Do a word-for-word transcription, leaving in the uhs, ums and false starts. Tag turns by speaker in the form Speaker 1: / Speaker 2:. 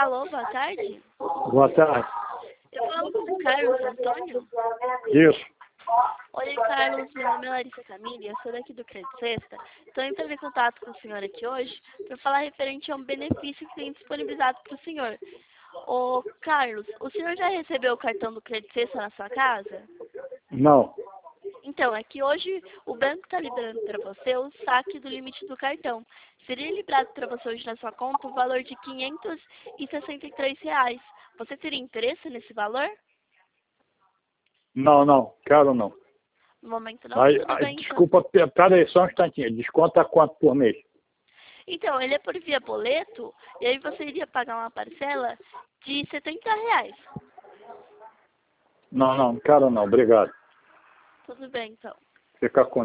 Speaker 1: Alô, boa tarde.
Speaker 2: Boa tarde.
Speaker 1: Eu falo com o Carlos Antônio.
Speaker 2: Isso.
Speaker 1: Oi, Carlos, meu nome é Larissa Camille, eu sou daqui do Crédito Sexta. Estou entrando em contato com o senhor aqui hoje para falar referente a um benefício que tem disponibilizado para o senhor. Ô, Carlos, o senhor já recebeu o cartão do Crédito Sexta na sua casa?
Speaker 2: Não.
Speaker 1: Então, é que hoje o banco está liberando para você o saque do limite do cartão. Seria liberado para você hoje na sua conta o valor de quinhentos e sessenta e três reais. Você teria interesse nesse valor?
Speaker 2: Não, não. Quero não.
Speaker 1: No momento não?
Speaker 2: Aí,
Speaker 1: Tudo
Speaker 2: aí,
Speaker 1: bem, então.
Speaker 2: desculpa, pe- pera aí só um instantinho. Desconta quanto por mês?
Speaker 1: Então, ele é por via boleto, e aí você iria pagar uma parcela de setenta reais.
Speaker 2: Não, não. Quero não. Obrigado.
Speaker 1: Tudo bem, então.
Speaker 2: Fica com